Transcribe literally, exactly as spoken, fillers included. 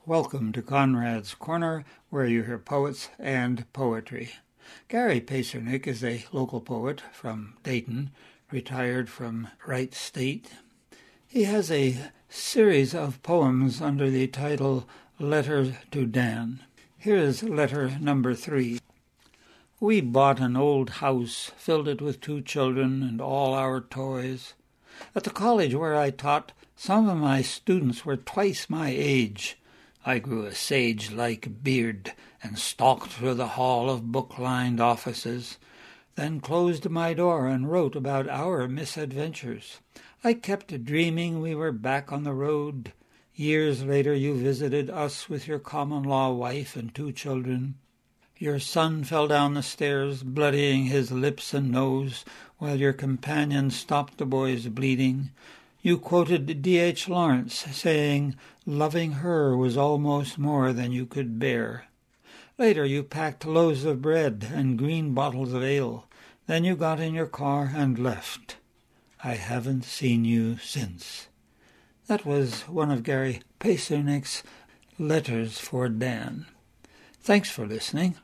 Welcome to Conrad's Corner, where you hear poets and poetry. Gary Pacernik is a local poet from Dayton, retired from Wright State. He has a series of poems under the title Letter to Dan. Here is letter number three. We bought an old house, filled it with two children and all our toys. At the college where I taught, some of my students were twice my age. I grew a sage-like beard and stalked through the hall of book-lined offices, then closed my door and wrote about our misadventures. I kept dreaming we were back on the road. Years later you visited us with your common-law wife and two children. Your son fell down the stairs, bloodying his lips and nose, while your companion stopped the boy's bleeding. You quoted D H Lawrence, saying, "Loving her was almost more than you could bear." Later you packed loaves of bread and green bottles of ale. Then you got in your car and left. I haven't seen you since. That was one of Gary Pacernik's letters for Dan. Thanks for listening.